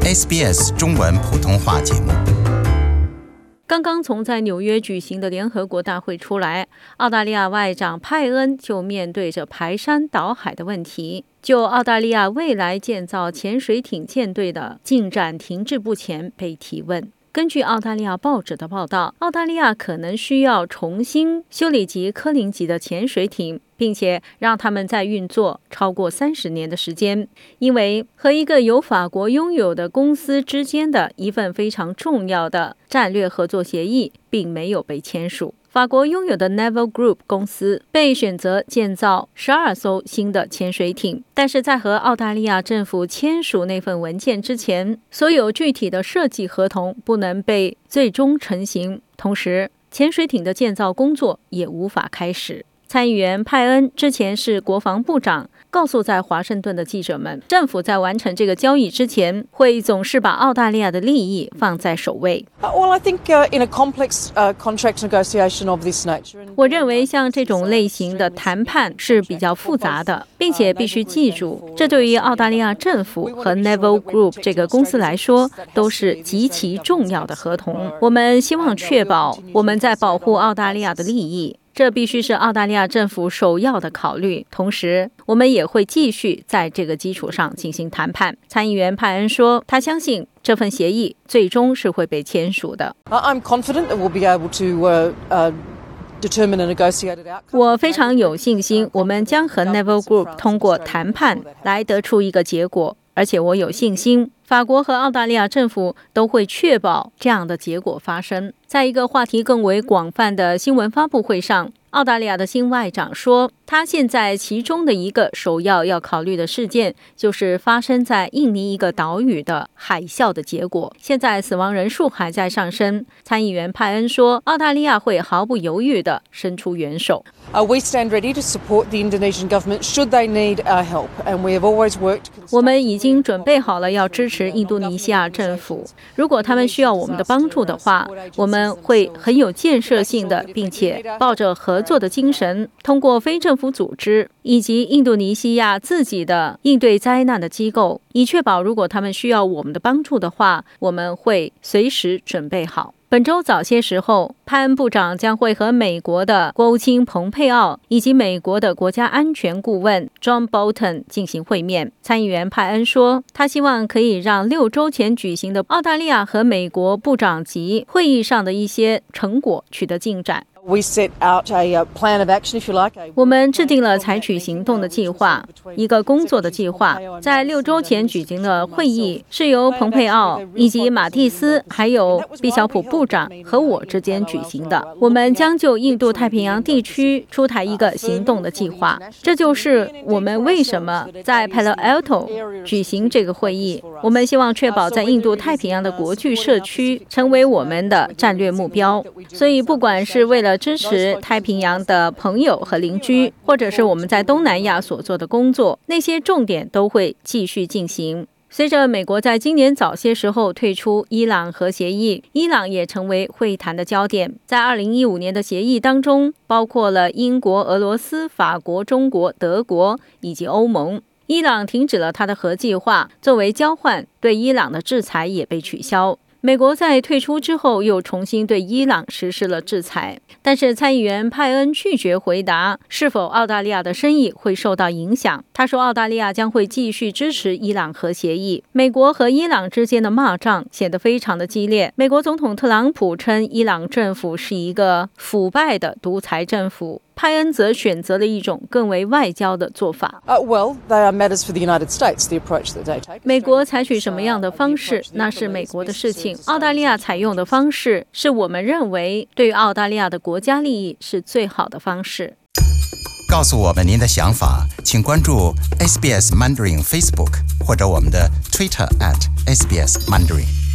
SBS 中文普通话节目。 刚刚从在纽约举行的联合国大会出来，澳大利亚外长派恩就面对着排山倒海的问题，就澳大利亚未来建造潜水艇舰队的进展停滞不前被提问。根据澳大利亚报纸的报道，澳大利亚可能需要重新修理级科林级的潜水艇，并且让他们在运作超过30年的时间，因为和一个由法国拥有的公司之间的一份非常重要的战略合作协议并没有被签署。法国拥有的 Naval Group 公司被选择建造12艘新的潜水艇，但是在和澳大利亚政府签署那份文件之前，所有具体的设计合同不能被最终成型，同时潜水艇的建造工作也无法开始。参议员派恩之前是国防部长，告诉在华盛顿的记者们，政府在完成这个交易之前，会总是把澳大利亚的利益放在首位。我认为像这种类型的谈判是比较复杂的，并且必须记住，这对于澳大利亚政府和 Naval Group 这个公司来说都是极其重要的合同。我们希望确保我们在保护澳大利亚的利益，这必须是澳大利亚政府首要的考虑，同时我们也会继续在这个基础上进行谈判。参议员派恩说，他相信这份协议最终是会被签署的。我非常有信心，我们将和 Naval Group 通过谈判来得出一个结果，而且我有信心法国和澳大利亚政府都会确保这样的结果发生。在一个话题更为广泛的新闻发布会上，澳大利亚的新外长说，他现在其中的一个首要考虑的事件就是发生在印尼一个岛屿的海啸的结果。现在死亡人数还在上升。参议员派恩说，澳大利亚会毫不犹豫地伸出援手。我们已经准备好了要支持印度尼西亚政府，如果他们需要我们的帮助的话，我们会很有建设性的，并且抱着合作的精神，通过非政府组织以及印度尼西亚自己的应对灾难的机构，以确保如果他们需要我们的帮助的话，我们会随时准备好。本周早些时候，派恩部长将会和美国的国务卿蓬佩奥以及美国的国家安全顾问 John Bolton 进行会面。参议员派恩说，他希望可以让6周前举行的澳大利亚和美国部长级会议上的一些成果取得进展。我们制定了采取行动的计划，一个工作的计划。在6周前举行的会议是由蓬佩奥以及马蒂斯还有毕晓普部长和我之间举行的。我们将就印度太平洋地区出台一个行动的计划，这就是我们为什么在 Palo Alto 举行这个会议。我们希望确保在印度太平洋的国际社区成为我们的战略目标，所以不管是为了支持太平洋的朋友和邻居，或者是我们在东南亚所做的工作，那些重点都会继续进行。随着美国在今年早些时候退出伊朗核协议，伊朗也成为会谈的焦点。在2015年的协议当中，包括了英国、俄罗斯、法国、中国、德国以及欧盟。伊朗停止了它的核计划，作为交换，对伊朗的制裁也被取消。美国在退出之后又重新对伊朗实施了制裁，但是参议员派恩拒绝回答是否澳大利亚的生意会受到影响。他说澳大利亚将会继续支持伊朗核协议。美国和伊朗之间的骂仗显得非常的激烈。美国总统特朗普称伊朗政府是一个腐败的独裁政府，派恩则选择了一种更为外交的做法。美国采取什么样的方式，那是美国的事情。澳大利亚采用的方式，是我们认为对于澳大利亚的国家利益是最好的方式。 告诉我们您的想法，请关注 SBS Mandarin Facebook 或者我们的 Twitter @SBS Mandarin。